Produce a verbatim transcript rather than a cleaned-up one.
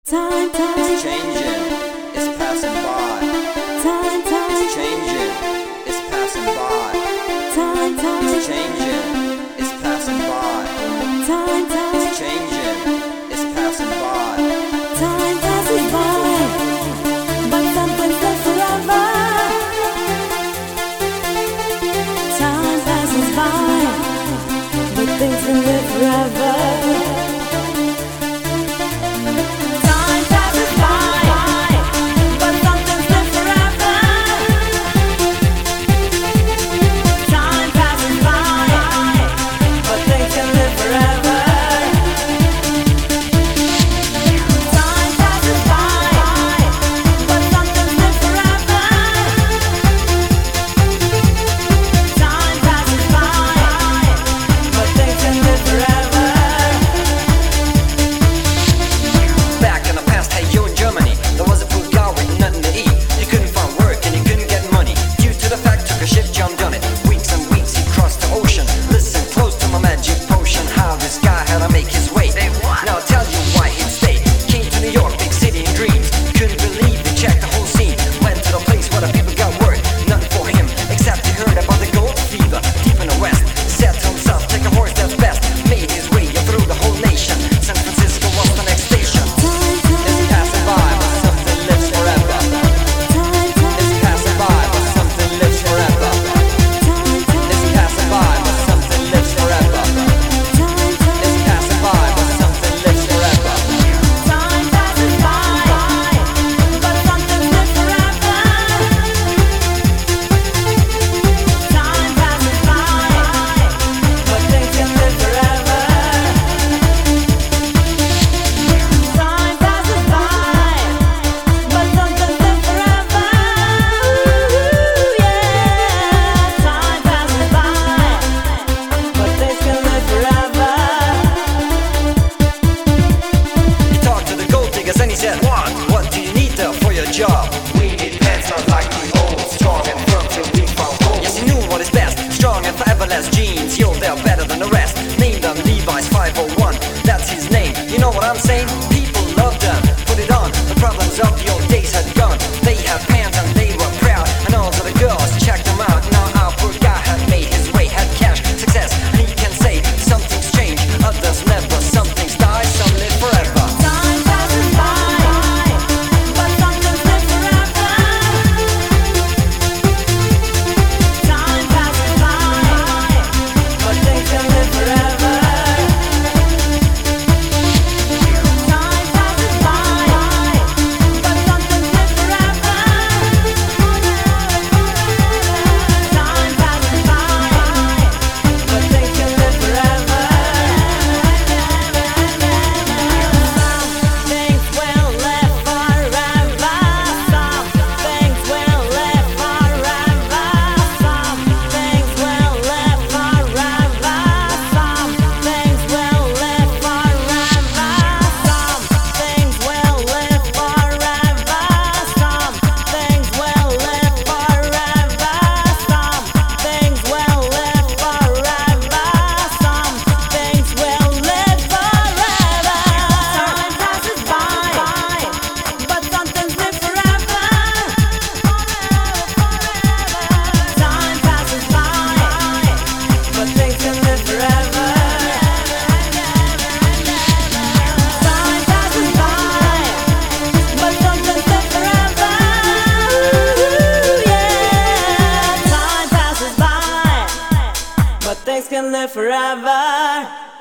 Time, time, It's changing, it's passing by. time, time, It's changing, it's passing by. time, time, It's changing, it's passing by. time, time, It's changing, it's passing by. time passes by, but something's there forever. Time passes by, but things can live forever. Time passes by, but something's there forever. Time passes by, but things can live forever. Time passes by, but something's there forever. Time passes by, but things can live forever. Back in the past, hey, you in Germany, there was a poor guy with nothing to eat. He couldn't find work and he couldn't get money. Due to the fact, took a ship, jumped on it. Weeks and weeks he crossed the ocean. Listen close to my magic potion, how this guy had to make his way. Now I'll tell you why he'd stay. Came to New York, big city in dreams. Couldn't believe it, checked the whole scene. Went to the place where the people got work. Nothing for him, except he heard about the gold fever deep in the west. Said to himself, take a horse that's best. Made his way through the whole nation. San Francisco was the next station. It's passing by, but something lives forever. It's passing by, but something lives forever. It's passing by, but something lives forever. It's passing by, but something lives forever. Time passes by, but something lives forever. Time passes by, but things can live forever. Time passes by, but something lives forever. Ooh, yeah. Time passes by, but things can live forever. He talked to the gold diggers and he said, What? What do you need there for your job? We need pants not like the old, strong and firm till we found gold. Yes, he knew what is best. Strong and fiberless jeans, yo, they're better than the rest. Named them Levi's five oh one, that's his name. You know what I'm saying? People love them, put it on. The problems of the old days had gone. They had pants and they were proud. And all of the girls checked them out. Now our poor guy had made his way, had cash, success. And he can say something's changed, others never. Some things die, some live forever. Time passes by, but something lives forever. Time passes by, but things can live forever. Time passes by, but something lives forever. Time passes by, but things can live forever. Some things will live forever. Some things will live forever. Some things will live forever. Some things will live forever. Some things will live forever. Some things will live forever. Some things will live forever. Some things will live forever. Time passes by, but some things live forever. Time passes by, but things can live forever. Time passes by, but some things live forever. Ooh, yeah. Time passes by, but things can live forever.